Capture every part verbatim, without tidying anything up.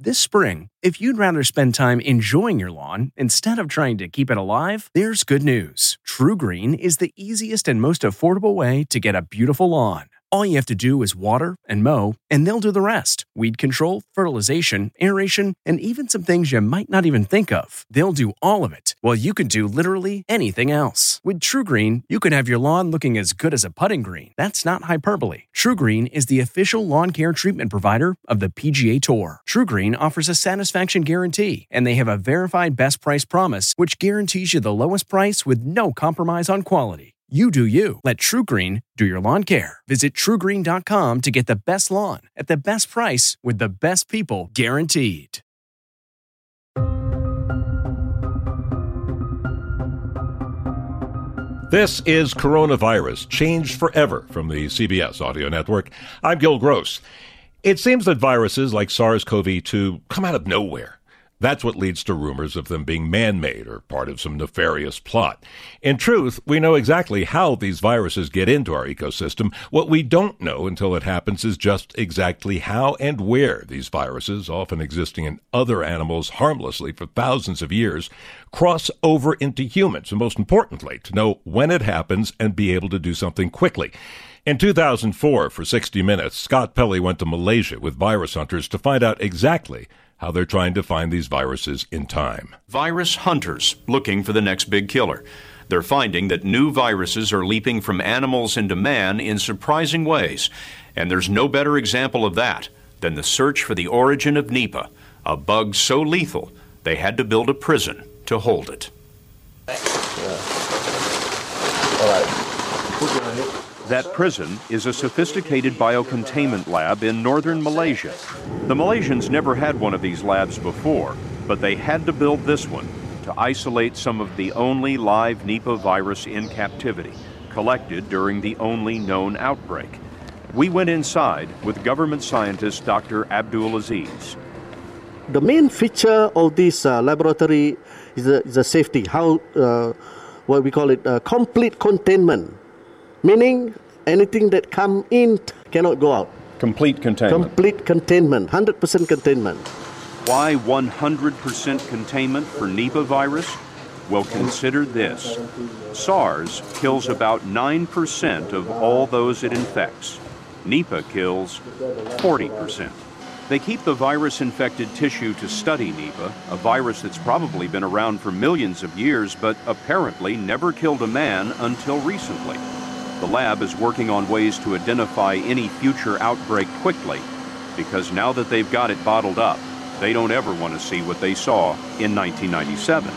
This spring, if you'd rather spend time enjoying your lawn instead of trying to keep it alive, there's good news. TruGreen is the easiest and most affordable way to get a beautiful lawn. All you have to do is water and mow, and they'll do the rest. Weed control, fertilization, aeration, and even some things you might not even think of. They'll do all of it, while you can do literally anything else. With TruGreen, you can have your lawn looking as good as a putting green. That's not hyperbole. TruGreen is the official lawn care treatment provider of the P G A Tour. TruGreen offers a satisfaction guarantee, and they have a verified best price promise, which guarantees you the lowest price with no compromise on quality. You do you. Let TruGreen do your lawn care. Visit True Green dot com to get the best lawn at the best price with the best people guaranteed. This is Coronavirus, Changed Forever from the C B S Audio Network. I'm Gil Gross. It seems that viruses like SARS-C o V two come out of nowhere. That's what leads to rumors of them being man-made or part of some nefarious plot. In truth, we know exactly how these viruses get into our ecosystem. What we don't know until it happens is just exactly how and where these viruses, often existing in other animals harmlessly for thousands of years, cross over into humans, and most importantly, to know when it happens and be able to do something quickly. In two thousand four, for sixty minutes, Scott Pelley went to Malaysia with virus hunters to find out exactly how they're trying to find these viruses in time. Virus hunters looking for the next big killer. They're finding that new viruses are leaping from animals into man in surprising ways. And there's no better example of that than the search for the origin of Nipah, a bug so lethal they had to build a prison to hold it. Yeah. All right. That prison is a sophisticated biocontainment lab in northern Malaysia. The Malaysians never had one of these labs before, but they had to build this one to isolate some of the only live Nipah virus in captivity, collected during the only known outbreak. We went inside with government scientist Doctor Abdul Aziz. The main feature of this uh, laboratory is the, is the safety, how, uh, what we call it, uh, complete containment. Meaning, anything that come in cannot go out. Complete containment. Complete containment, one hundred percent containment. Why one hundred percent containment for Nipah virus? Well, consider this. SARS kills about nine percent of all those it infects. Nipah kills forty percent. They keep the virus-infected tissue to study Nipah, a virus that's probably been around for millions of years, but apparently never killed a man until recently. The lab is working on ways to identify any future outbreak quickly, because now that they've got it bottled up, they don't ever want to see what they saw in nineteen ninety-seven.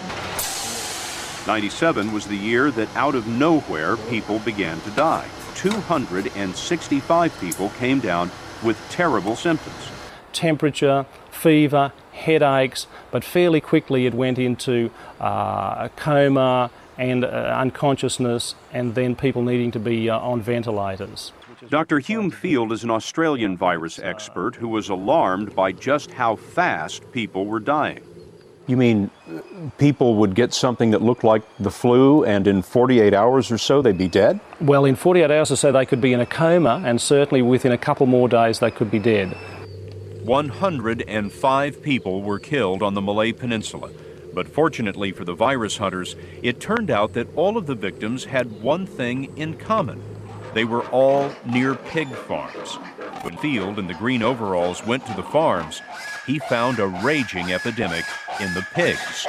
ninety-seven was the year that out of nowhere people began to die. two hundred sixty-five people came down with terrible symptoms. Temperature, fever, headaches, but fairly quickly it went into uh, a coma and uh, unconsciousness, and then people needing to be uh, on ventilators. Doctor Hume Field is an Australian virus expert who was alarmed by just how fast people were dying. You mean people would get something that looked like the flu, and in forty-eight hours or so they'd be dead? Well, in forty-eight hours or so they could be in a coma, and certainly within a couple more days they could be dead. one hundred five people were killed on the Malay Peninsula. But fortunately for the virus hunters, it turned out that all of the victims had one thing in common. They were all near pig farms. When Field in the green overalls went to the farms, he found a raging epidemic in the pigs.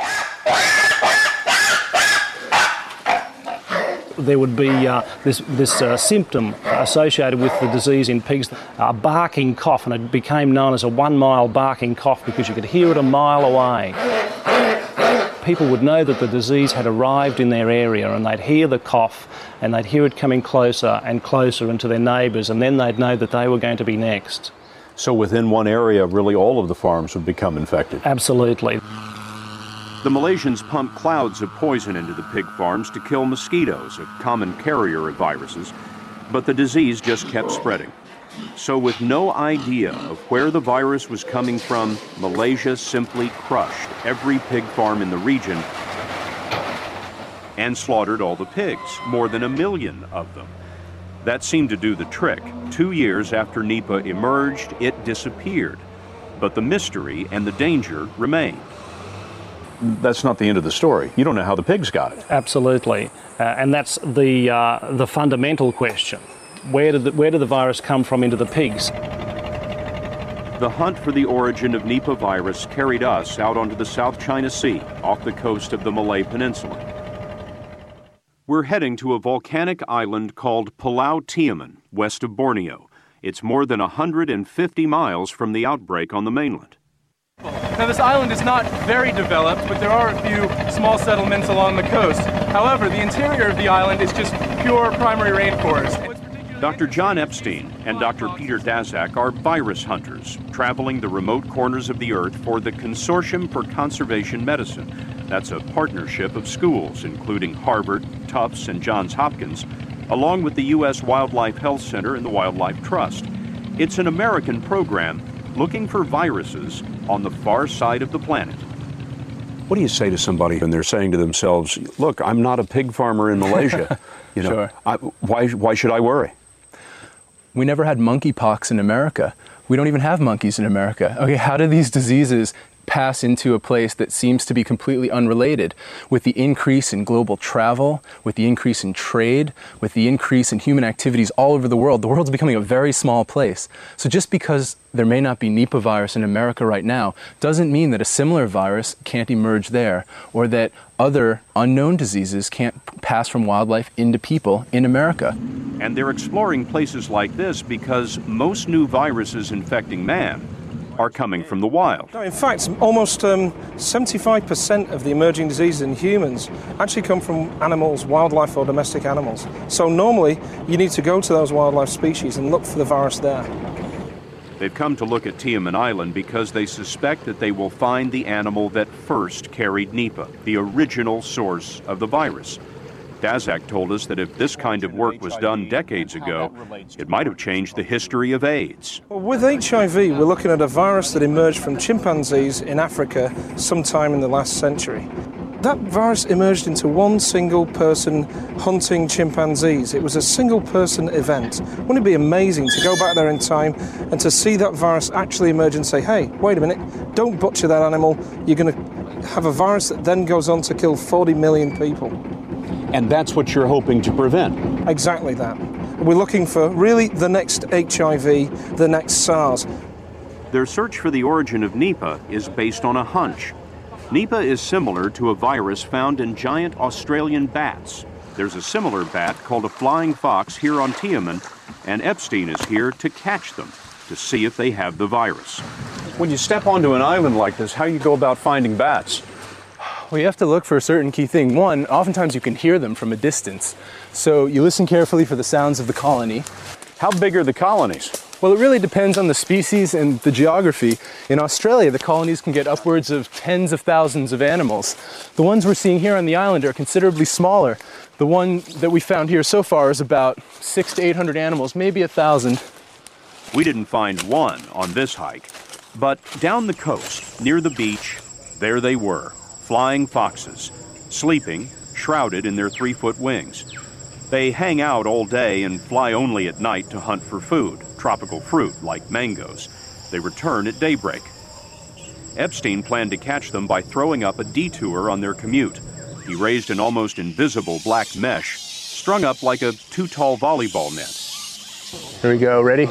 There would be uh, this, this uh, symptom associated with the disease in pigs, a barking cough, and it became known as a one-mile barking cough because you could hear it a mile away. People would know that the disease had arrived in their area, and they'd hear the cough and they'd hear it coming closer and closer into their neighbours, and then they'd know that they were going to be next. So within one area, really all of the farms would become infected? Absolutely. The Malaysians pumped clouds of poison into the pig farms to kill mosquitoes, a common carrier of viruses, but the disease just kept spreading. So with no idea of where the virus was coming from, Malaysia simply crushed every pig farm in the region and slaughtered all the pigs, more than a million of them. That seemed to do the trick. Two years after Nipah emerged, it disappeared. but the mystery and the danger remain. That's not the end of the story. You don't know how the pigs got it. Absolutely. Uh, and that's the, uh, the fundamental question. Where did, the, where did the virus come from into the pigs? The hunt for the origin of Nipah virus carried us out onto the South China Sea off the coast of the Malay Peninsula. We're heading to a volcanic island called Pulau Tioman, west of Borneo. It's more than one hundred fifty miles from the outbreak on the mainland. Now, this island is not very developed, but there are a few small settlements along the coast. However, the interior of the island is just pure primary rainforest. Doctor John Epstein and Doctor Peter Daszak are virus hunters, traveling the remote corners of the earth for the Consortium for Conservation Medicine. That's a partnership of schools, including Harvard, Tufts, and Johns Hopkins, along with the U S Wildlife Health Center and the Wildlife Trust. It's an American program looking for viruses on the far side of the planet. What do you say to somebody when they're saying to themselves, look, I'm not a pig farmer in Malaysia. You know, Sure. I, why, why should I worry? We never had monkeypox in America. We don't even have monkeys in America. Okay, how do these diseases pass into a place that seems to be completely unrelated? With the increase in global travel, with the increase in trade, with the increase in human activities all over the world, the world's becoming a very small place. So just because there may not be Nipah virus in America right now doesn't mean that a similar virus can't emerge there, or that other unknown diseases can't pass from wildlife into people in America. And they're exploring places like this because most new viruses infecting man are coming from the wild. No, in fact, almost um, seventy-five percent of the emerging diseases in humans actually come from animals, wildlife or domestic animals. So normally you need to go to those wildlife species and look for the virus there. They've come to look at Tioman Island because they suspect that they will find the animal that first carried Nipah, the original source of the virus. Daszak told us that if this kind of work was done decades ago, it might have changed the history of AIDS. Well, with H I V, we're looking at a virus that emerged from chimpanzees in Africa sometime in the last century. That virus emerged into one single person hunting chimpanzees. It was a single person event. Wouldn't it be amazing to go back there in time and to see that virus actually emerge and say, hey, wait a minute, don't butcher that animal. You're going to have a virus that then goes on to kill forty million people. And that's what you're hoping to prevent. Exactly that. We're looking for really the next H I V, the next SARS. Their search for the origin of Nipah is based on a hunch. Nipah is similar to a virus found in giant Australian bats. There's a similar bat called a flying fox here on Tioman, and Epstein is here to catch them, to see if they have the virus. When you step onto an island like this, how do you go about finding bats? Well, you have to look for a certain key thing. One, oftentimes you can hear them from a distance. So you listen carefully for the sounds of the colony. How big are the colonies? Well, it really depends on the species and the geography. In Australia, the colonies can get upwards of tens of thousands of animals. The ones we're seeing here on the island are considerably smaller. The one that we found here so far is about six to eight hundred animals, maybe a thousand. We didn't find one on this hike, but down the coast, near the beach, there they were, flying foxes, sleeping, shrouded in their three-foot wings. They hang out all day and fly only at night to hunt for food, tropical fruit like mangoes. They return at daybreak. Epstein planned to catch them by throwing up a detour on their commute. He raised an almost invisible black mesh, strung up like a too-tall volleyball net. Here we go, ready?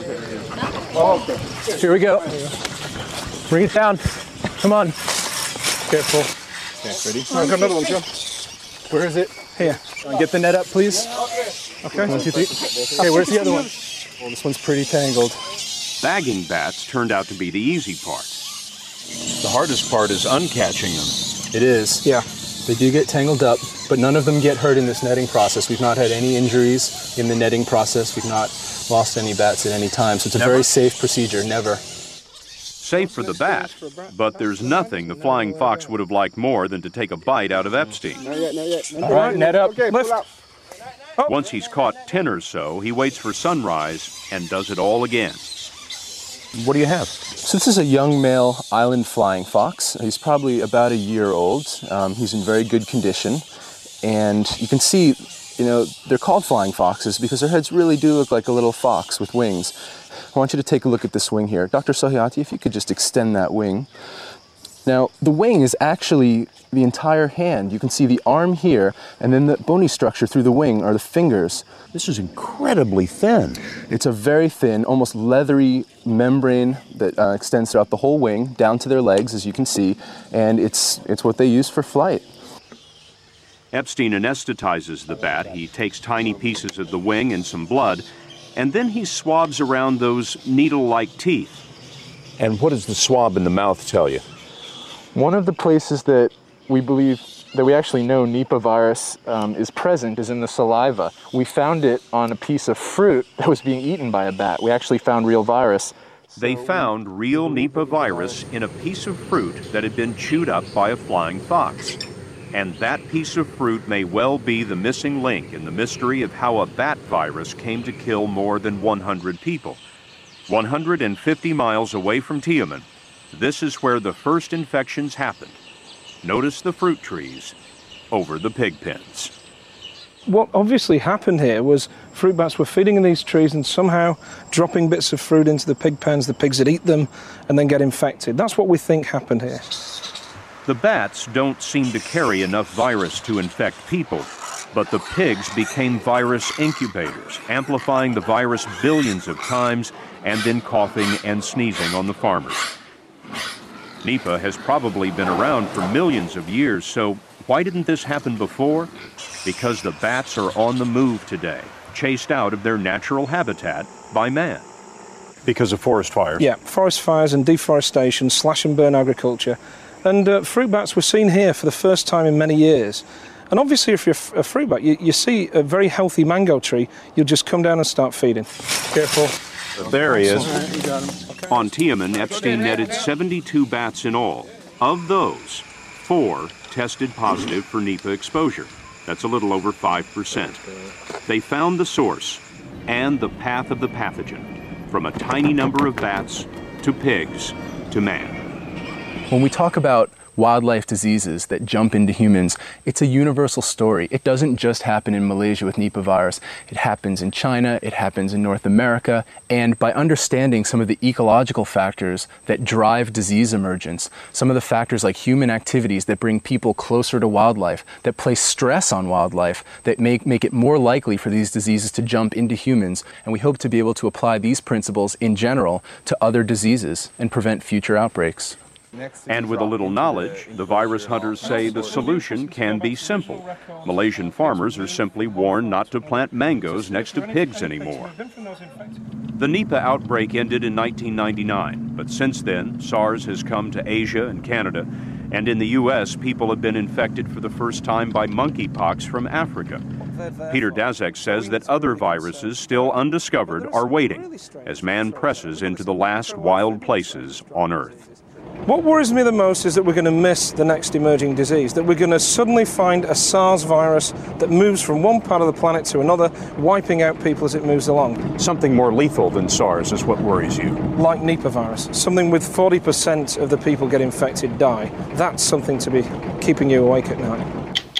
Here we go. Bring it down. Come on. Careful. Okay, ready? I've got another one, John. Where is it? Here. Get the net up, please. Okay. One, two, three. Okay, where's the other one? Oh, this one's pretty tangled. Bagging bats turned out to be the easy part. The hardest part is uncatching them. It is. Yeah. They do get tangled up, but none of them get hurt in this netting process. We've not had any injuries in the netting process. We've not lost any bats at any time. So it's a Never? very safe procedure. Never. Safe for the bat, but there's nothing the flying fox would have liked more than to take a bite out of Epstein. All right, net up. Lift. Once he's caught ten or so, he waits for sunrise and does it all again. What do you have? So this is a young male island flying fox. He's probably about a year old. Um, he's in very good condition. And you can see, you know, they're called flying foxes because their heads really do look like a little fox with wings. I want you to take a look at this wing here. Doctor Sohiati, if you could just extend that wing. Now, the wing is actually the entire hand. You can see the arm here, and then the bony structure through the wing are the fingers. This is incredibly thin. It's a very thin, almost leathery membrane that uh, extends throughout the whole wing, down to their legs, as you can see, and it's, it's what they use for flight. Epstein anesthetizes the bat. He takes tiny pieces of the wing and some blood, and then he swabs around those needle-like teeth. And what does the swab in the mouth tell you? One of the places that we believe that we actually know Nipah virus um, is present is in the saliva. We found it on a piece of fruit that was being eaten by a bat. We actually found real virus. They found real Nipah virus in a piece of fruit that had been chewed up by a flying fox. And that piece of fruit may well be the missing link in the mystery of how a bat virus came to kill more than one hundred people. one hundred fifty miles away from Tiamen, this is where the first infections happened. Notice the fruit trees over the pig pens. What obviously happened here was fruit bats were feeding in these trees and somehow dropping bits of fruit into the pig pens. The pigs would eat them and then get infected. That's what we think happened here. The bats don't seem to carry enough virus to infect people, but the pigs became virus incubators, amplifying the virus billions of times and then coughing and sneezing on the farmers. Nipah has probably been around for millions of years, so why didn't this happen before? Because the bats are on the move today, chased out of their natural habitat by man. Because of forest fires? Yeah, forest fires and deforestation, slash and burn agriculture. And uh, fruit bats were seen here for the first time in many years. And obviously, if you're a fruit bat, you, you see a very healthy mango tree, you'll just come down and start feeding. Careful. There he is. On Tiamen, Epstein netted seventy-two bats in all. Of those, four tested positive for Nipah exposure. That's a little over five percent. They found the source and the path of the pathogen, from a tiny number of bats to pigs to man. When we talk about wildlife diseases that jump into humans, it's a universal story. It doesn't just happen in Malaysia with Nipah virus. It happens in China, it happens in North America, and by understanding some of the ecological factors that drive disease emergence, some of the factors like human activities that bring people closer to wildlife, that place stress on wildlife, that make, make it more likely for these diseases to jump into humans, and we hope to be able to apply these principles in general to other diseases and prevent future outbreaks. And with a little knowledge, the virus hunters say the solution can be simple. Malaysian farmers are simply warned not to plant mangoes next to pigs anymore. The Nipah outbreak ended in nineteen ninety-nine, but since then, SARS has come to Asia and Canada, and in the U S, people have been infected for the first time by monkeypox from Africa. Peter Daszak says that other viruses still undiscovered are waiting as man presses into the last wild places on Earth. What worries me the most is that we're going to miss the next emerging disease, that we're going to suddenly find a SARS virus that moves from one part of the planet to another, wiping out people as it moves along. Something more lethal than SARS is what worries you. Like Nipah virus, something with forty percent of the people get infected die. That's something to be keeping you awake at night.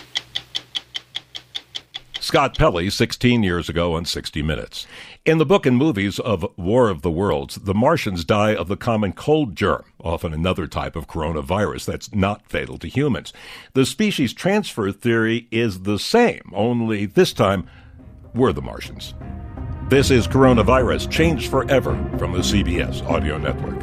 Scott Pelley, sixteen years ago on sixty minutes. In the book and movies of War of the Worlds, the Martians die of the common cold germ, often another type of coronavirus that's not fatal to humans. The species transfer theory is the same, only this time we're the Martians. This is Coronavirus Changed Forever from the C B S Audio Network.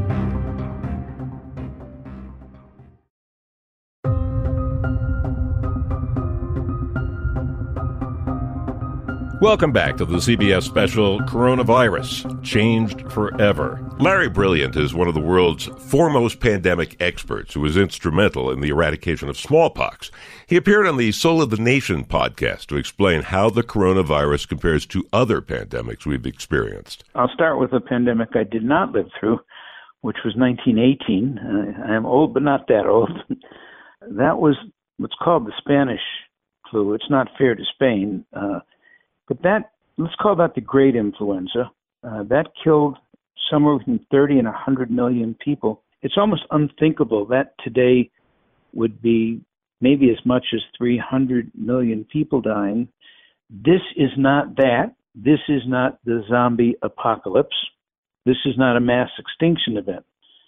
Welcome back to the C B S special Coronavirus Changed Forever. Larry Brilliant is one of the world's foremost pandemic experts who was instrumental in the eradication of smallpox. He appeared on the Soul of the Nation podcast to explain how the coronavirus compares to other pandemics we've experienced. I'll start with a pandemic I did not live through, which was nineteen eighteen. Uh, I am old, but not that old. That was what's called the Spanish flu. It's not fair to Spain. Uh, But that, let's call that the Great Influenza. Uh, that killed somewhere between thirty and one hundred million people. It's almost unthinkable that today would be maybe as much as three hundred million people dying. This is not that. This is not the zombie apocalypse. This is not a mass extinction event.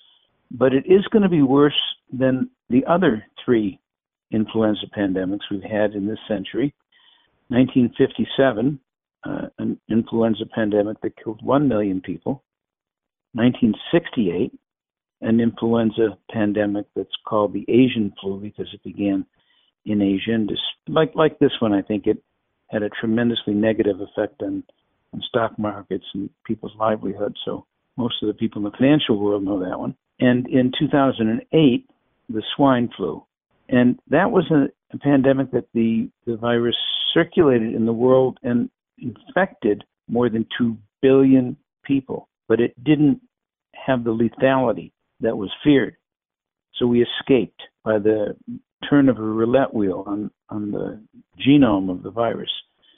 But it is going to be worse than the other three influenza pandemics we've had in this century. nineteen fifty-seven, uh, an influenza pandemic that killed one million people. nineteen sixty-eight, an influenza pandemic that's called the Asian flu because it began in Asia. And just like, like this one, I think it had a tremendously negative effect on, on stock markets and people's livelihoods. So most of the people in the financial world know that one. And in two thousand eight, the swine flu. And that was a, a pandemic that the, the virus circulated in the world and infected more than two billion people. But it didn't have the lethality that was feared. So we escaped by the turn of a roulette wheel on, on the genome of the virus.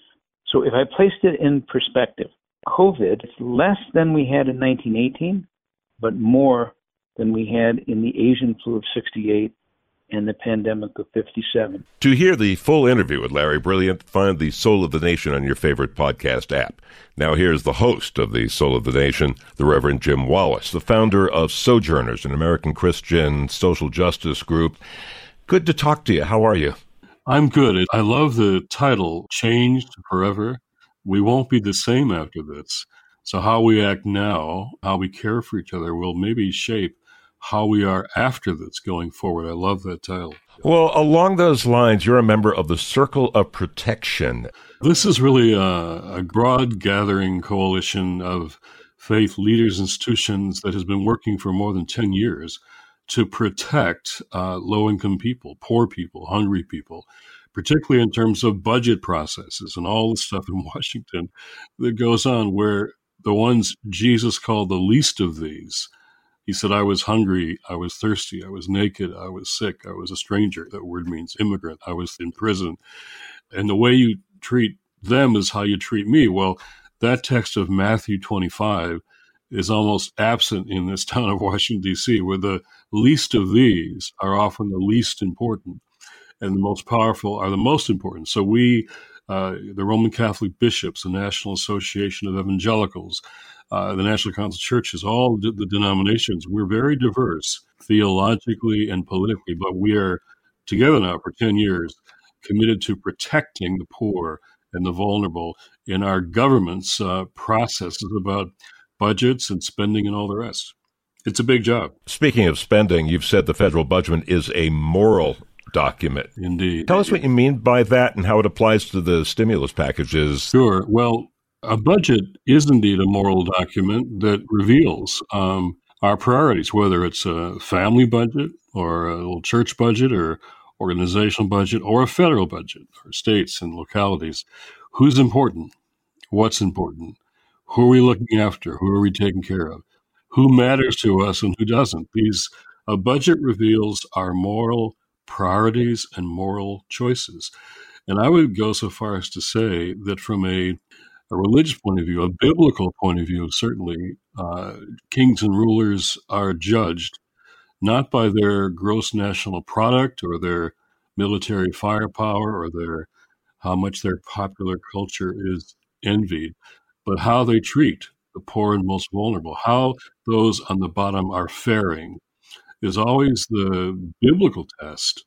So if I placed it in perspective, COVID is less than we had in nineteen eighteen, but more than we had in the Asian flu of sixty-eight and the pandemic of fifty-seven. To hear the full interview with Larry Brilliant, find the Soul of the Nation on your favorite podcast app. Now here's the host of the Soul of the Nation, the Reverend Jim Wallis, the founder of Sojourners, an American Christian social justice group. Good to talk to you. How are you? I'm good. I love the title, Changed Forever. We won't be the same after this. So how we act now, how we care for each other will maybe shape how we are after this going forward. I love that title. Well, along those lines, you're a member of the Circle of Protection. This is really a, a broad gathering coalition of faith leaders, institutions that has been working for more than ten years to protect uh, low-income people, poor people, hungry people, particularly in terms of budget processes and all the stuff in Washington that goes on where the ones Jesus called the least of these, he said, I was hungry, I was thirsty, I was naked, I was sick, I was a stranger. That word means immigrant. I was in prison. And the way you treat them is how you treat me. Well, that text of Matthew twenty-five is almost absent in this town of Washington, D C, where the least of these are often the least important and the most powerful are the most important. So we, uh, the Roman Catholic bishops, the National Association of Evangelicals, uh, the National Council of Churches, all the denominations, we're very diverse theologically and politically, but we are together now for ten years committed to protecting the poor and the vulnerable in our government's uh, processes about budgets and spending and all the rest. It's a big job. Speaking of spending, you've said the federal budget is a moral document. Indeed. Tell us what you mean by that and how it applies to the stimulus packages. Sure. Well, a budget is indeed a moral document that reveals um, our priorities, whether it's a family budget or a little church budget or organizational budget or a federal budget or states and localities. Who's important? What's important? Who are we looking after? Who are we taking care of? Who matters to us and who doesn't? These a budget reveals our moral priorities and moral choices. And I would go so far as to say that from a, a religious point of view, a biblical point of view, certainly, uh, kings and rulers are judged not by their gross national product or their military firepower or their how much their popular culture is envied, but how they treat the poor and most vulnerable, how those on the bottom are faring is always the biblical test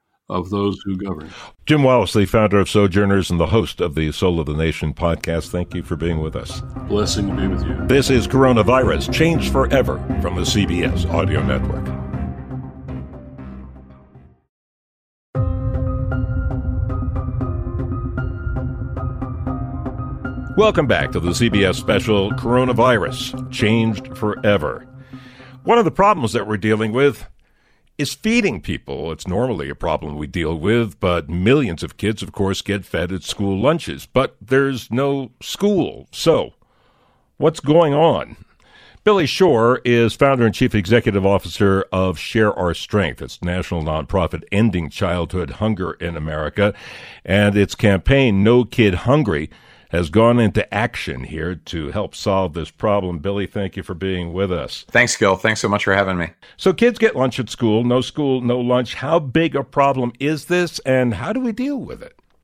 of those who govern. Jim Wallis, the founder of Sojourners and the host of the Soul of the Nation podcast, thank you for being with us. Blessing to be with you. This is Coronavirus, Changed Forever from the C B S Audio Network. Welcome back to the C B S special Coronavirus, Changed Forever. One of the problems that we're dealing with is feeding people. It's normally a problem we deal with, but millions of kids, of course, get fed at school lunches. But there's no school. So, what's going on? Billy Shore is founder and chief executive officer of Share Our Strength. It's a national nonprofit ending childhood hunger in America. And its campaign, No Kid Hungry, has gone into action here to help solve this problem. Billy, thank you for being with us. Thanks, Gil. Thanks so much for having me. So kids get lunch at school, no school, no lunch. How big a problem is this, and how do we deal with it?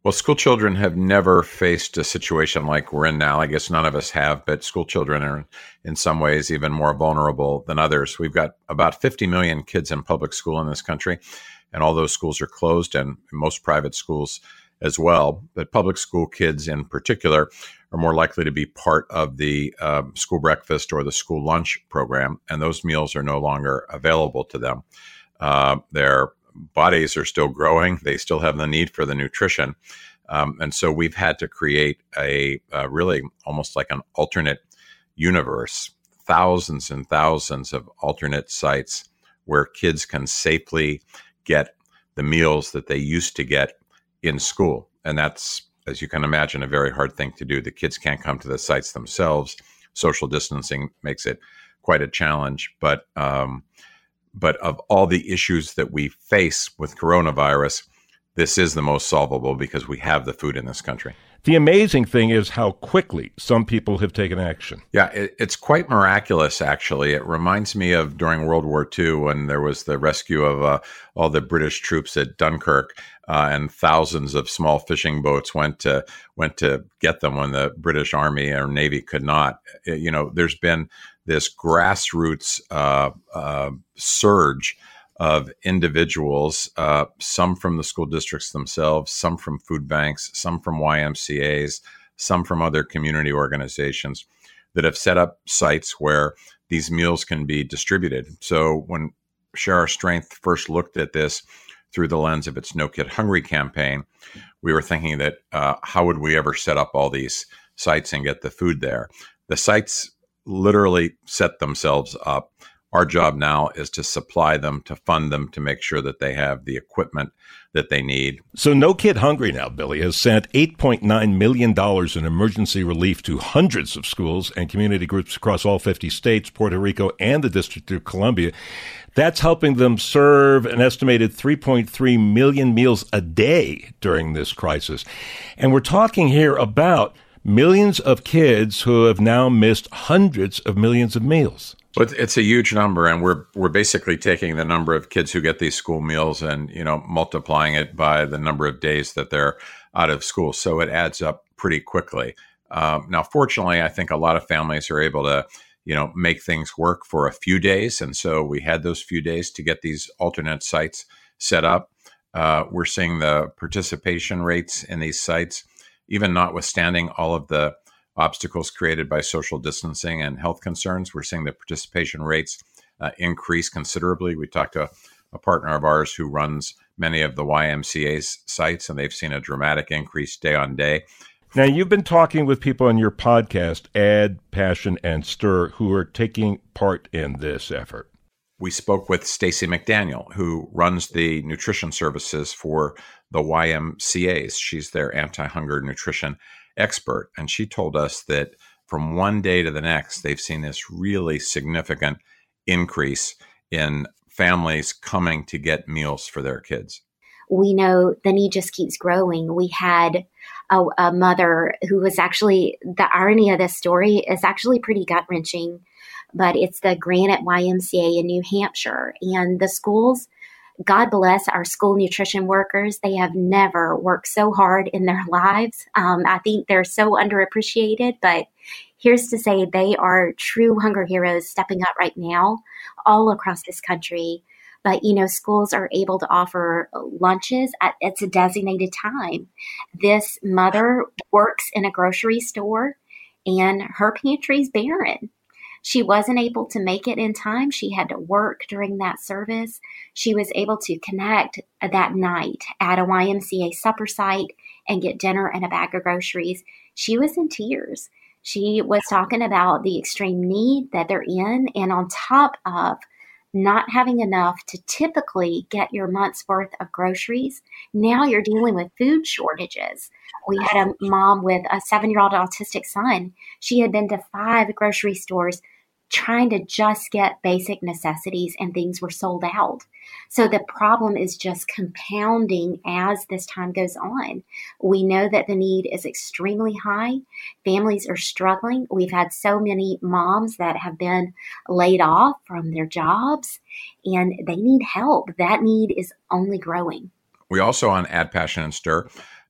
Well, school children have never faced a situation like we're in now. I guess none of us have, but school children are in some ways even more vulnerable than others. We've got about fifty million kids in public school in this country, and all those schools are closed, and most private schools as well. But public school kids in particular are more likely to be part of the uh, school breakfast or the school lunch program, and those meals are no longer available to them. Uh, their bodies are still growing. They still have the need for the nutrition. Um, and so we've had to create a, a really almost like an alternate universe, thousands and thousands of alternate sites where kids can safely get the meals that they used to get in school. And that's, as you can imagine, a very hard thing to do. The kids can't come to the sites themselves. Social distancing makes it quite a challenge. But um, But of all the issues that we face with coronavirus, this is the most solvable because we have the food in this country. The amazing thing is how quickly some people have taken action. Yeah, it, it's quite miraculous, actually. It reminds me of during World War Two when there was the rescue of uh, all the British troops at Dunkirk, uh, and thousands of small fishing boats went to went to get them when the British Army or Navy could not. It, you know, there's been this grassroots uh, uh, surge of individuals, uh, some from the school districts themselves, some from food banks, some from Y M C As, some from other community organizations that have set up sites where these meals can be distributed. So when Share Our Strength first looked at this through the lens of its No Kid Hungry campaign, we were thinking that uh, how would we ever set up all these sites and get the food there? The sites literally set themselves up. Our job now is to supply them, to fund them, to make sure that they have the equipment that they need. So No Kid Hungry now, Billy, has sent eight point nine million dollars in emergency relief to hundreds of schools and community groups across all fifty states, Puerto Rico, and the District of Columbia. That's helping them serve an estimated three point three million meals a day during this crisis. And we're talking here about millions of kids who have now missed hundreds of millions of meals. But it's a huge number, and we're we're basically taking the number of kids who get these school meals and, you know, multiplying it by the number of days that they're out of school. So it adds up pretty quickly. Um, now, fortunately, I think a lot of families are able to, you know, make things work for a few days. And so we had those few days to get these alternate sites set up. Uh, we're seeing the participation rates in these sites, even notwithstanding all of the obstacles created by social distancing and health concerns, we're seeing the participation rates uh, increase considerably. We talked to a, a partner of ours who runs many of the Y M C A's sites, and they've seen a dramatic increase day on day. Now, you've been talking with people on your podcast, Add, Passion, and Stir, who are taking part in this effort. We spoke with Stacey McDaniel, who runs the nutrition services for the Y M C A's. She's their anti-hunger nutrition expert. And she told us that from one day to the next, they've seen this really significant increase in families coming to get meals for their kids. We know the need just keeps growing. We had a, a mother who was actually, the irony of this story is actually pretty gut-wrenching, but it's the Granite Y M C A in New Hampshire. And the schools, God bless our school nutrition workers. They have never worked so hard in their lives. Um, I think they're so underappreciated, but here's to say they are true hunger heroes stepping up right now all across this country. But, you know, schools are able to offer lunches at it's a designated time. This mother works in a grocery store and her pantry's barren. She wasn't able to make it in time. She had to work during that service. She was able to connect that night at a Y M C A supper site and get dinner and a bag of groceries. She was in tears. She was talking about the extreme need that they're in, and on top of not having enough to typically get your month's worth of groceries, now you're dealing with food shortages. We had a mom with a seven-year-old autistic son. She had been to five grocery stores trying to just get basic necessities, and things were sold out. So the problem is just compounding as this time goes on. We know that the need is extremely high. Families are struggling. We've had so many moms that have been laid off from their jobs, and they need help. That need is only growing. We also on Add, Passion, and Stir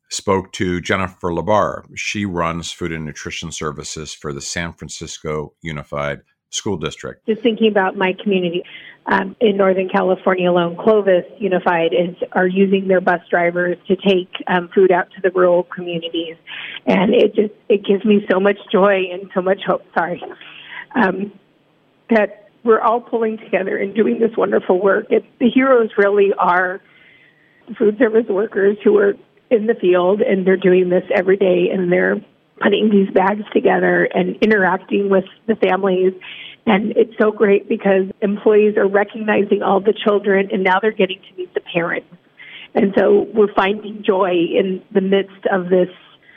spoke to Jennifer Labar. She runs food and nutrition services for the San Francisco Unified School District. Just thinking about my community um, in Northern California alone, Clovis Unified is are using their bus drivers to take um, food out to the rural communities, and it just it gives me so much joy and so much hope. Sorry, um, that we're all pulling together and doing this wonderful work. It, the heroes really are food service workers who are in the field, and they're doing this every day, and they're putting these bags together and interacting with the families. And it's so great because employees are recognizing all the children, and now they're getting to meet the parents. And so we're finding joy in the midst of this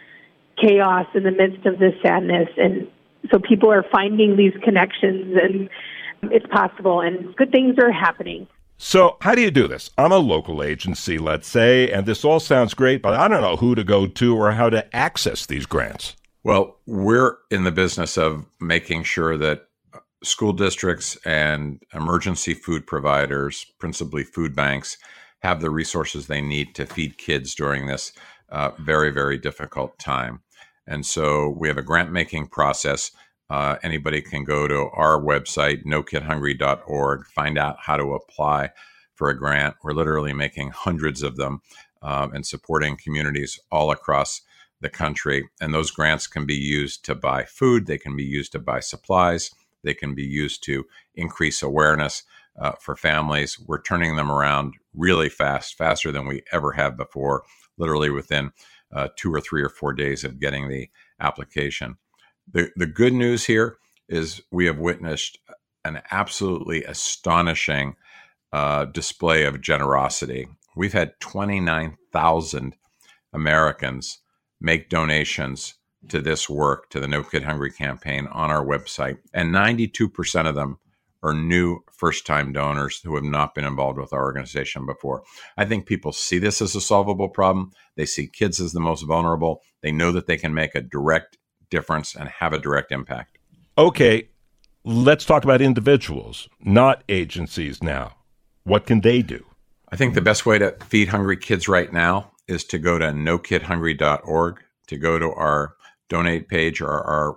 chaos, in the midst of this sadness. And so people are finding these connections, and it's possible, and good things are happening. So how do you do this? I'm a local agency, let's say, and this all sounds great, but I don't know who to go to or how to access these grants. Well, we're in the business of making sure that school districts and emergency food providers, principally food banks, have the resources they need to feed kids during this uh, very, very difficult time. And so we have a grant-making process. Uh, anybody can go to our website, no kid hungry dot org, find out how to apply for a grant. We're literally making hundreds of them um, and supporting communities all across the country. And those grants can be used to buy food. They can be used to buy supplies. They can be used to increase awareness uh, for families. We're turning them around really fast, faster than we ever have before, literally within uh, two or three or four days of getting the application. The, the good news here is we have witnessed an absolutely astonishing uh, display of generosity. We've had twenty-nine thousand Americans make donations to this work, to the No Kid Hungry campaign on our website, and ninety-two percent of them are new first-time donors who have not been involved with our organization before. I think people see this as a solvable problem. They see kids as the most vulnerable. They know that they can make a direct difference and have a direct impact. Okay, let's talk about individuals, not agencies now. What can they do? I think the best way to feed hungry kids right now is to go to no kid hungry dot org, to go to our donate page or our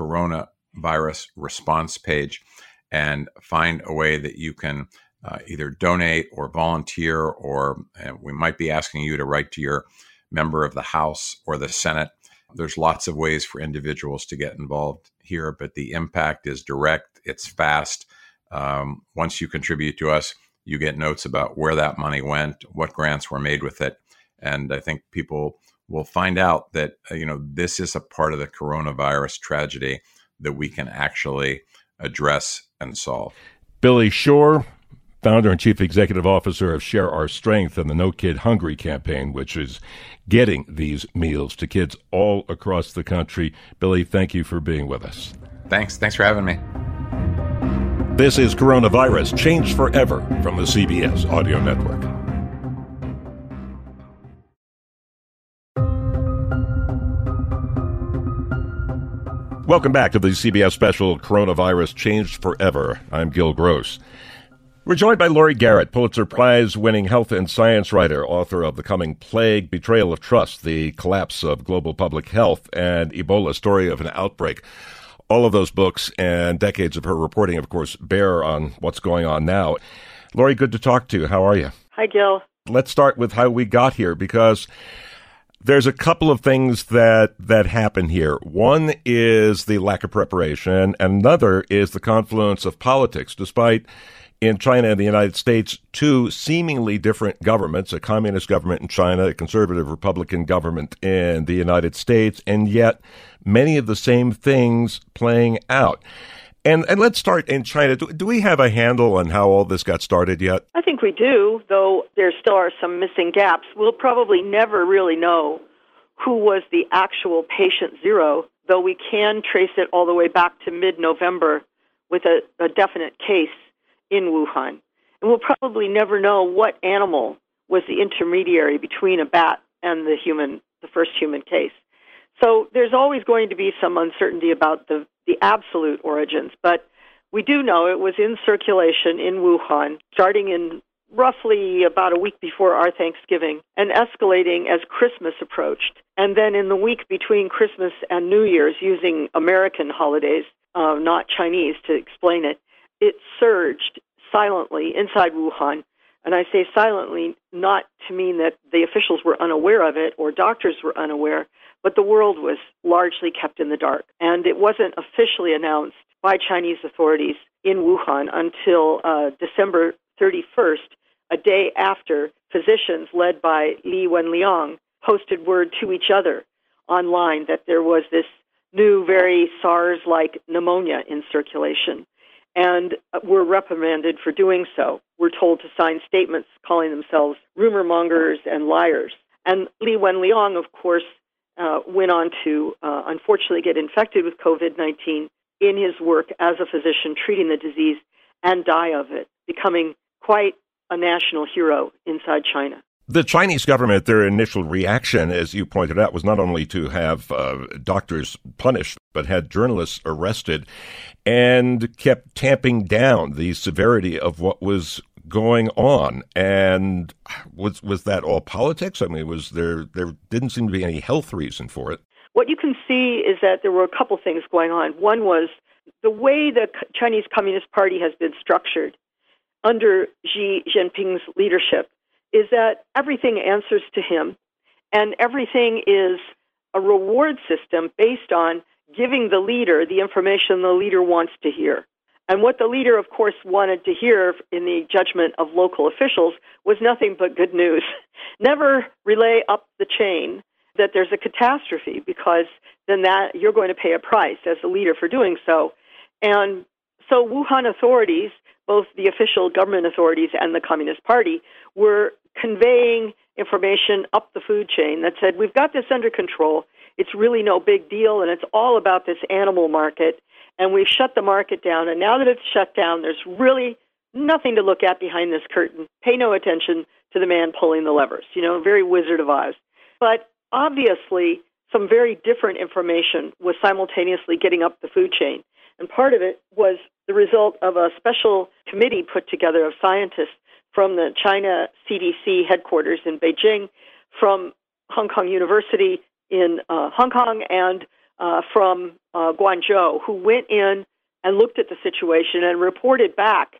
coronavirus response page, and find a way that you can uh, either donate or volunteer, or uh, we might be asking you to write to your member of the House or the Senate. There's lots of ways for individuals to get involved here, but the impact is direct. It's fast. Um, once you contribute to us, you get notes about where that money went, what grants were made with it. And I think people will find out that, uh, you know, this is a part of the coronavirus tragedy that we can actually address and solve. Billy Shore, founder and chief executive officer of Share Our Strength and the No Kid Hungry campaign, which is getting these meals to kids all across the country. Billy, thank you for being with us. Thanks. Thanks for having me. This is Coronavirus Changed Forever from the C B S Audio Network. Welcome back to the C B S special Coronavirus Changed Forever. I'm Gil Gross. We're joined by Laurie Garrett, Pulitzer Prize-winning health and science writer, author of The Coming Plague, Betrayal of Trust, The Collapse of Global Public Health, and Ebola, Story of an Outbreak. All of those books and decades of her reporting, of course, bear on what's going on now. Laurie, good to talk to you. How are you? Hi, Gil. Let's start with how we got here, because there's a couple of things that, that happen here. One is the lack of preparation, and another is the confluence of politics. Despite, in China and the United States, two seemingly different governments, a communist government in China, a conservative Republican government in the United States, and yet many of the same things playing out. And and let's start in China. Do, do we have a handle on how all this got started yet? I think we do, though there still are some missing gaps. We'll probably never really know who was the actual patient zero, though we can trace it all the way back to mid-November with a, a definite case in Wuhan. And we'll probably never know what animal was the intermediary between a bat and the human, the first human case. So there's always going to be some uncertainty about the, the absolute origins, but we do know it was in circulation in Wuhan starting in roughly about a week before our Thanksgiving and escalating as Christmas approached. And then in the week between Christmas and New Year's, using American holidays, uh, not Chinese, to explain it, it surged silently inside Wuhan. And I say silently not to mean that the officials were unaware of it or doctors were unaware, but the world was largely kept in the dark. And it wasn't officially announced by Chinese authorities in Wuhan until uh, December thirty-first, a day after physicians led by Li Wenliang posted word to each other online that there was this new, very SARS-like pneumonia in circulation, and were reprimanded for doing so. We're told to sign statements calling themselves rumor mongers and liars. And Li Wenliang, of course, uh, went on to uh, unfortunately get infected with COVID nineteen in his work as a physician treating the disease and die of it, becoming quite a national hero inside China. The Chinese government, their initial reaction, as you pointed out, was not only to have uh, doctors punished, but had journalists arrested and kept tamping down the severity of what was going on. And was was that all politics? I mean, was there there didn't seem to be any health reason for it. What you can see is that there were a couple things going on. One was the way the Chinese Communist Party has been structured under Xi Jinping's leadership is that everything answers to him, and everything is a reward system based on giving the leader the information the leader wants to hear. And what the leader, of course, wanted to hear in the judgment of local officials was nothing but good news. Never relay up the chain that there's a catastrophe, because then that you're going to pay a price as a leader for doing so. And so Wuhan authorities, both the official government authorities and the Communist Party, were conveying information up the food chain that said, we've got this under control, it's really no big deal, and it's all about this animal market, and we've shut the market down, and now that it's shut down, there's really nothing to look at behind this curtain. Pay no attention to the man pulling the levers, you know, very Wizard of Oz. But obviously, some very different information was simultaneously getting up the food chain, and part of it was the result of a special committee put together of scientists from the China C D C headquarters in Beijing, from Hong Kong University in uh, Hong Kong, and uh, from uh, Guangzhou, who went in and looked at the situation and reported back,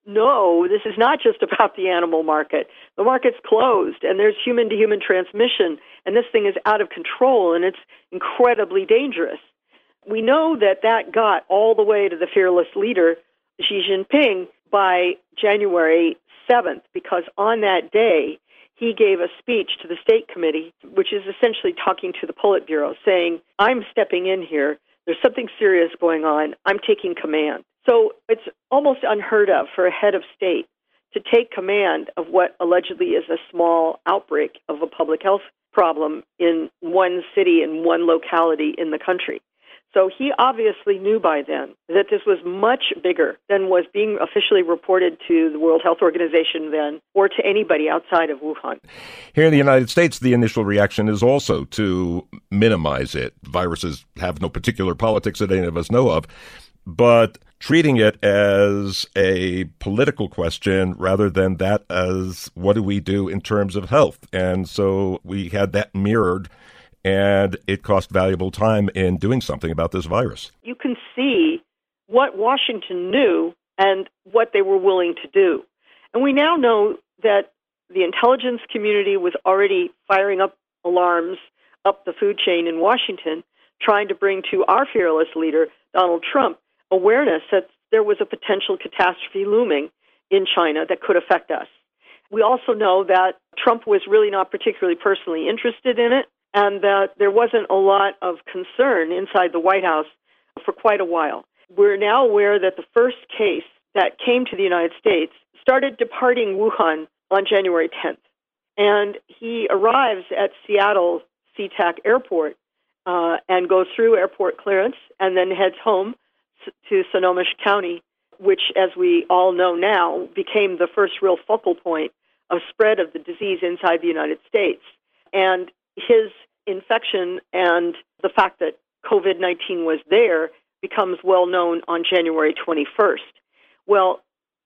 no, this is not just about the animal market. The market's closed, and there's human-to-human transmission, and this thing is out of control, and it's incredibly dangerous. We know that that got all the way to the fearless leader, Xi Jinping, by January seventh, because on that day, he gave a speech to the State Committee, which is essentially talking to the Politburo, saying, I'm stepping in here. There's something serious going on. I'm taking command. So it's almost unheard of for a head of state to take command of what allegedly is a small outbreak of a public health problem in one city, in one locality in the country. So he obviously knew by then that this was much bigger than was being officially reported to the World Health Organization then, or to anybody outside of Wuhan. Here in the United States, the initial reaction is also to minimize it. Viruses have no particular politics that any of us know of, but treating it as a political question rather than that as what do we do in terms of health. And so we had that mirrored, and it cost valuable time in doing something about this virus. You can see what Washington knew and what they were willing to do. And we now know that the intelligence community was already firing up alarms up the food chain in Washington, trying to bring to our fearless leader, Donald Trump, awareness that there was a potential catastrophe looming in China that could affect us. We also know that Trump was really not particularly personally interested in it, and that there wasn't a lot of concern inside the White House for quite a while. We're now aware that the first case that came to the United States started departing Wuhan on January tenth. And he arrives at Seattle SeaTac Airport uh, and goes through airport clearance and then heads home to Snohomish County, which, as we all know now, became the first real focal point of spread of the disease inside the United States. And his infection and the fact that COVID nineteen was there becomes well known on January twenty-first. Well,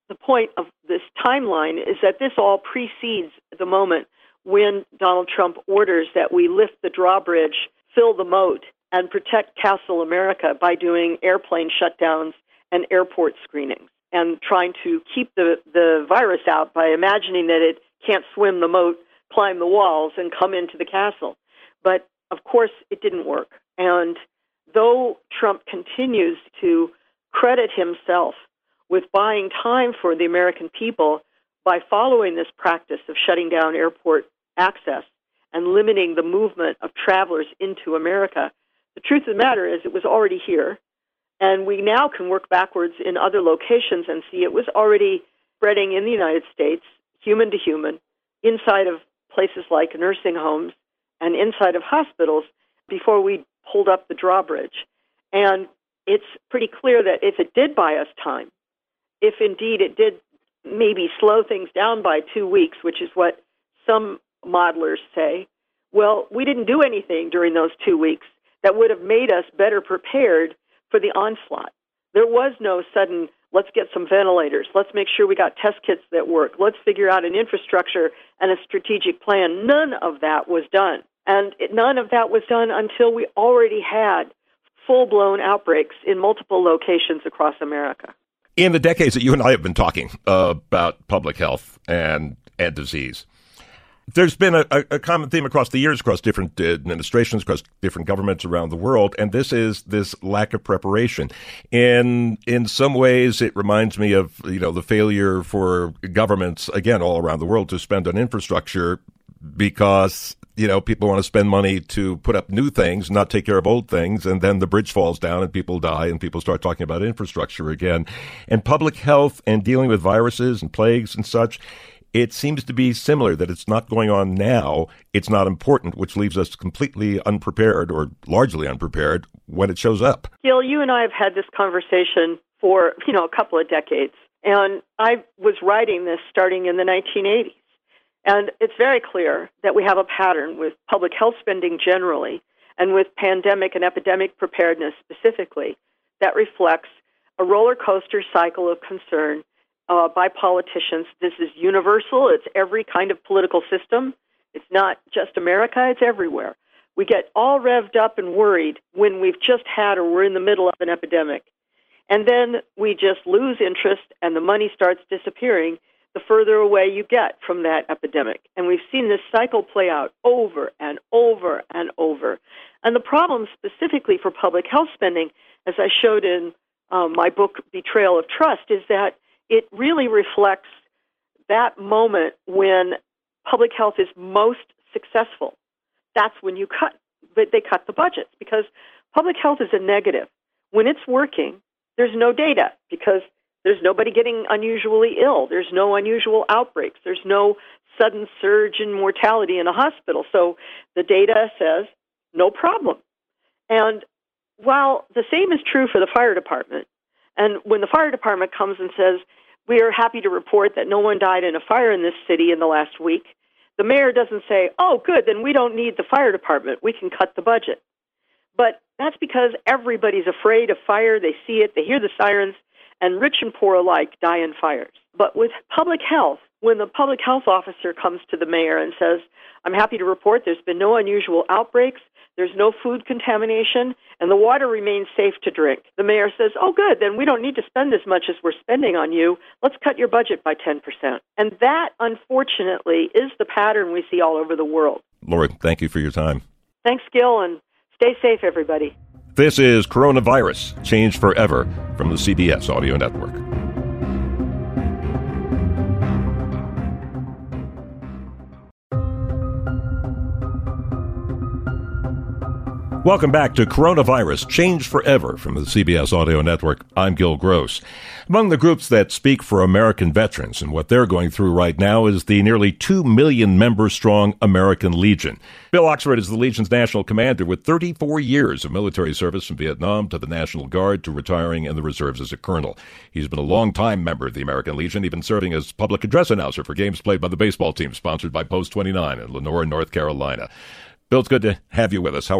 the point of this timeline is that this all precedes the moment when Donald Trump orders that we lift the drawbridge, fill the moat, and protect Castle America by doing airplane shutdowns and airport screenings, and trying to keep the, the virus out by imagining that it can't swim the moat, climb the walls, and come into the castle. But, of course, it didn't work. And though Trump continues to credit himself with buying time for the American people by following this practice of shutting down airport access and limiting the movement of travelers into America, the truth of the matter is it was already here. And we now can work backwards in other locations and see it was already spreading in the United States, human to human, inside of places like nursing homes and inside of hospitals before we pulled up the drawbridge. And it's pretty clear that if it did buy us time, if indeed it did maybe slow things down by two weeks, which is what some modelers say, well, we didn't do anything during those two weeks that would have made us better prepared for the onslaught. There was no sudden, let's get some ventilators, let's make sure we got test kits that work, let's figure out an infrastructure and a strategic plan. None of that was done. And it, none of that was done until we already had full-blown outbreaks in multiple locations across America. In the decades that you and I have been talking uh, about public health and, and disease, there's been a, a common theme across the years, across different administrations, across different governments around the world, and this is this lack of preparation. In in some ways, it reminds me of, you know, the failure for governments, again, all around the world, to spend on infrastructure because, you know, people want to spend money to put up new things, not take care of old things, and then the bridge falls down and people die and people start talking about infrastructure again. And public health and dealing with viruses and plagues and such, it seems to be similar, that it's not going on now, it's not important, which leaves us completely unprepared or largely unprepared when it shows up. Gil, you and I have had this conversation for, you know, a couple of decades, and I was writing this starting in the nineteen eighties. And it's very clear that we have a pattern with public health spending generally and with pandemic and epidemic preparedness specifically that reflects a roller coaster cycle of concern Uh, by politicians. This is universal. It's every kind of political system. It's not just America. It's everywhere. We get all revved up and worried when we've just had or we're in the middle of an epidemic. And then we just lose interest and the money starts disappearing the further away you get from that epidemic. And we've seen this cycle play out over and over and over. And the problem specifically for public health spending, as I showed in um, my book, Betrayal of Trust, is that it really reflects that moment when public health is most successful. That's when you cut, but they cut the budgets because public health is a negative. When it's working, there's no data because there's nobody getting unusually ill. There's no unusual outbreaks. There's no sudden surge in mortality in a hospital. So the data says no problem. And while the same is true for the fire department, and when the fire department comes and says, we are happy to report that no one died in a fire in this city in the last week, the mayor doesn't say, oh, good, then we don't need the fire department. We can cut the budget. But that's because everybody's afraid of fire. They see it, they hear the sirens, and rich and poor alike die in fires. But with public health, when the public health officer comes to the mayor and says, I'm happy to report there's been no unusual outbreaks, there's no food contamination, and the water remains safe to drink. The mayor says, oh, good, then we don't need to spend as much as we're spending on you. Let's cut your budget by ten percent. And that, unfortunately, is the pattern we see all over the world. Lori, thank you for your time. Thanks, Gil, and stay safe, everybody. This is Coronavirus, Changed Forever, from the C B S Audio Network. Welcome back to Coronavirus, Changed Forever from the C B S Audio Network. I'm Gil Gross. Among the groups that speak for American veterans and what they're going through right now is the nearly two million member strong American Legion. Bill Oxford is the Legion's national commander with thirty-four years of military service from Vietnam to the National Guard to retiring in the reserves as a colonel. He's been a long-time member of the American Legion, even serving as public address announcer for games played by the baseball team sponsored by Post twenty-nine in Lenore, North Carolina. Bill, it's good to have you with us. How are you?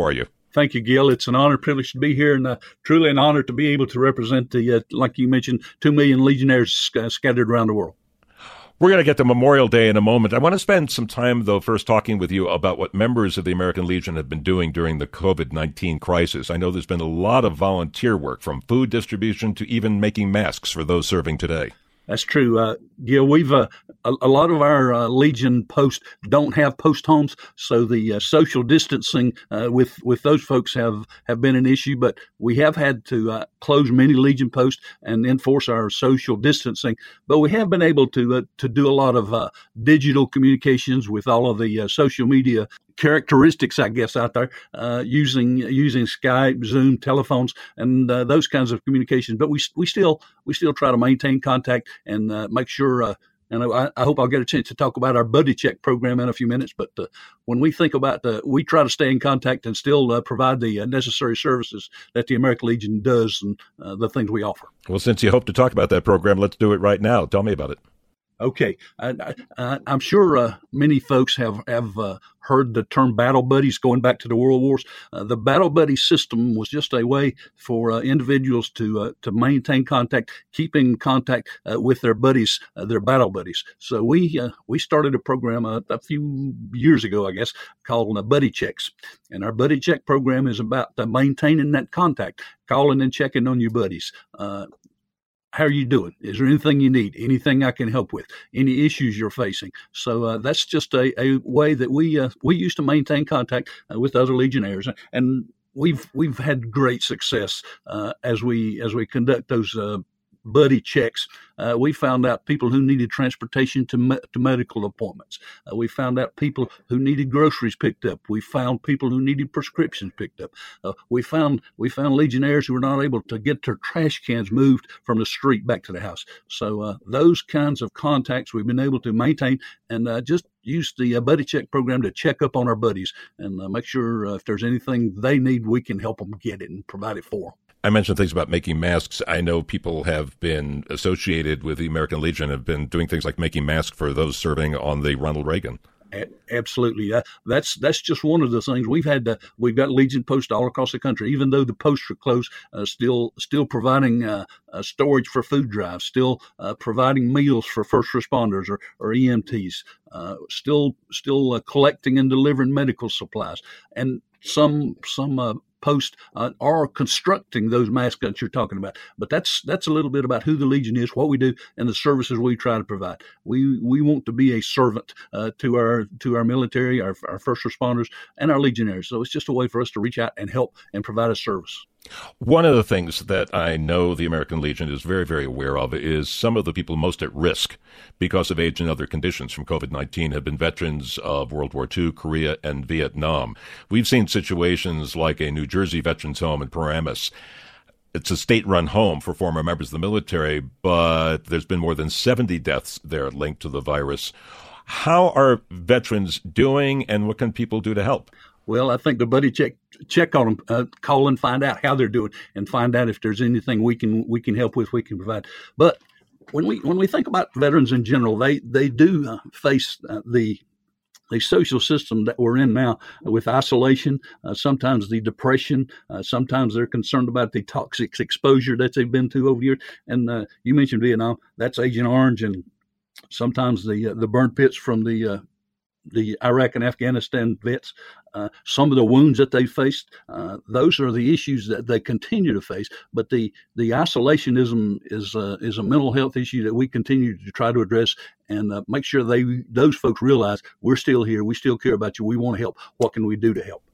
Thank you, Gil. It's an honor, privilege to be here, and uh, truly an honor to be able to represent the, uh, like you mentioned, two million Legionnaires sc- scattered around the world. We're going to get to Memorial Day in a moment. I want to spend some time, though, first talking with you about what members of the American Legion have been doing during the covid nineteen crisis. I know there's been a lot of volunteer work, from food distribution to even making masks for those serving today. That's true, uh, Gil. We've uh, a, a lot of our uh, Legion posts don't have post homes, so the uh, social distancing uh, with with those folks have, have been an issue. But we have had to uh, close many Legion posts and enforce our social distancing. But we have been able to uh, to do a lot of uh, digital communications with all of the uh, social media characteristics, I guess, out there, uh, using using Skype, Zoom, telephones, and uh, those kinds of communications. But we we still we still try to maintain contact and uh, make sure. Uh, and I, I hope I'll get a chance to talk about our Buddy Check program in a few minutes. But uh, when we think about, uh, we try to stay in contact and still uh, provide the uh, necessary services that the American Legion does and uh, the things we offer. Well, since you hope to talk about that program, let's do it right now. Tell me about it. Okay, I, I, I'm sure uh, many folks have have uh, heard the term battle buddies going back to the World Wars. Uh, the battle buddy system was just a way for uh, individuals to uh, to maintain contact, keep in contact uh, with their buddies, uh, their battle buddies. So we uh, we started a program uh, a few years ago, I guess, called uh, Buddy Checks, and our Buddy Check program is about uh, maintaining that contact, calling and checking on your buddies. Uh, How are you doing? Is there anything you need? Anything I can help with? Any issues you're facing? So uh, that's just a, a way that we uh, we used to maintain contact uh, with other Legionnaires, and we've we've had great success uh, as we as we conduct those uh, buddy checks. Uh, we found out people who needed transportation to me- to medical appointments. Uh, we found out people who needed groceries picked up. We found people who needed prescriptions picked up. Uh, we found we found Legionnaires who were not able to get their trash cans moved from the street back to the house. So uh, those kinds of contacts we've been able to maintain, and uh, just use the uh, Buddy Check program to check up on our buddies and uh, make sure uh, if there's anything they need, we can help them get it and provide it for them. I mentioned things about making masks. I know people have been associated with the American Legion, have been doing things like making masks for those serving on the Ronald Reagan. Absolutely. Uh, that's that's just one of the things we've had. To, we've got Legion posts all across the country, even though the posts are closed, uh, still still providing uh, uh, storage for food drives, still uh, providing meals for first responders or, or E M Ts, uh, still still uh, collecting and delivering medical supplies. And some some uh, posts uh, are constructing those masks that you're talking about. But that's that's a little bit about who the Legion is, what we do, and the services we try to provide. We we want to be a servant uh, to our to our military, our, our first responders, and our Legionnaires. So it's just a way for us to reach out and help and provide a service. One of the things that I know the American Legion is very, very aware of is some of the people most at risk because of age and other conditions from covid nineteen have been veterans of World War Two, Korea, and Vietnam. We've seen situations like a New Jersey veterans home in Paramus. It's a state-run home for former members of the military, but there's been more than seventy deaths there linked to the virus. How are veterans doing, and what can people do to help? Well, I think the Buddy Check check on them, uh, call and find out how they're doing, and find out if there's anything we can we can help with, we can provide. But when we when we think about veterans in general, they they do uh, face uh, the the social system that we're in now with isolation, uh, sometimes the depression, uh, sometimes they're concerned about the toxic exposure that they've been to over the years. And uh, you mentioned Vietnam, that's Agent Orange, and sometimes the uh, the burn pits from the uh, the Iraq and Afghanistan vets, uh, some of the wounds that they faced, uh, those are the issues that they continue to face. But the the isolationism is uh, is a mental health issue that we continue to try to address and uh, make sure they those folks realize we're still here, we still care about you, we want to help. What can we do to help?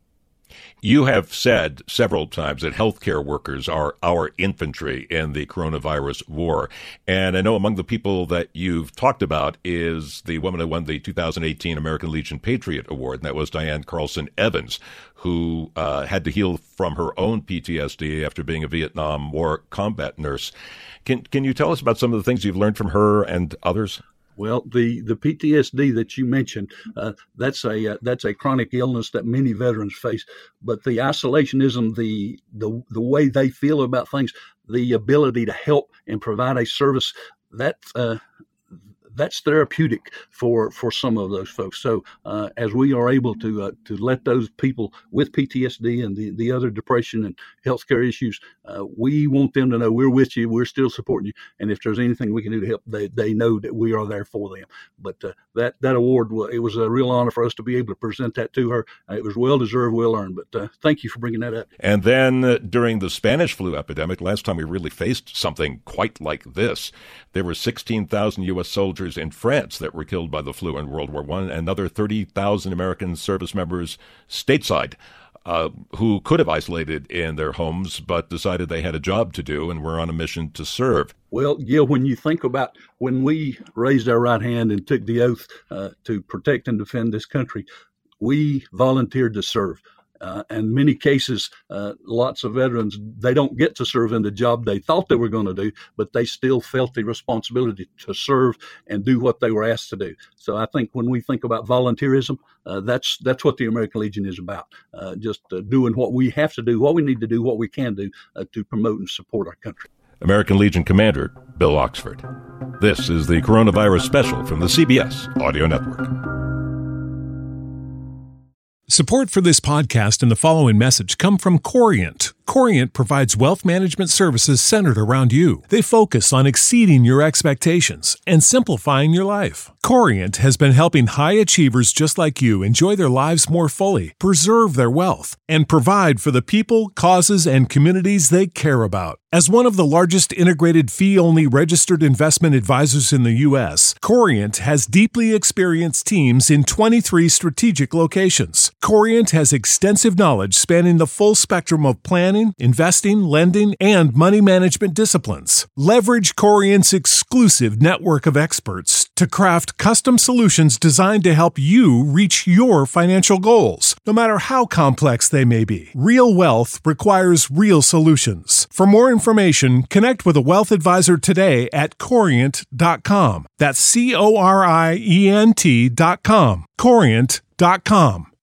You have said several times that healthcare workers are our infantry in the coronavirus war. And I know among the people that you've talked about is the woman who won the two thousand eighteen American Legion Patriot Award, and that was Diane Carlson Evans, who uh, had to heal from her own P T S D after being a Vietnam War combat nurse. Can, can you tell us about some of the things you've learned from her and others? Well, the, the P T S D that you mentioned, uh, that's a uh, that's a chronic illness that many veterans face. But the isolationism, the the the way they feel about things, the ability to help and provide a service, that uh, that's therapeutic for, for some of those folks. So uh, as we are able to uh, to let those people with P T S D and the, the other depression and healthcare issues, uh, we want them to know we're with you, we're still supporting you, and if there's anything we can do to help, they, they know that we are there for them. But uh, that that award, it was a real honor for us to be able to present that to her. It was well deserved, well earned. But uh, thank you for bringing that up. And then uh, during the Spanish flu epidemic, last time we really faced something quite like this, there were sixteen thousand U S soldiers in France that were killed by the flu in World War One, and another thirty thousand American service members stateside uh, who could have isolated in their homes but decided they had a job to do and were on a mission to serve. Well, Gil, when you think about when we raised our right hand and took the oath uh, to protect and defend this country, we volunteered to serve. Uh, in many cases, uh, lots of veterans, they don't get to serve in the job they thought they were going to do, but they still felt the responsibility to serve and do what they were asked to do. So I think when we think about volunteerism, uh, that's that's what the American Legion is about, uh, just uh, doing what we have to do, what we need to do, what we can do uh, to promote and support our country. American Legion Commander Bill Oxford. This is the Coronavirus Special from the C B S Audio Network. Support for this podcast and the following message come from Corient. Corient provides wealth management services centered around you. They focus on exceeding your expectations and simplifying your life. Corient has been helping high achievers just like you enjoy their lives more fully, preserve their wealth, and provide for the people, causes, and communities they care about. As one of the largest integrated fee-only registered investment advisors in the U S, Corient has deeply experienced teams in twenty-three strategic locations. Corient has extensive knowledge spanning the full spectrum of planning, investing, lending, and money management disciplines. Leverage Corient's exclusive network of experts to craft custom solutions designed to help you reach your financial goals, no matter how complex they may be. Real wealth requires real solutions. For more information, connect with a wealth advisor today at corient dot com. That's C O R I E N T dot com. corient dot com.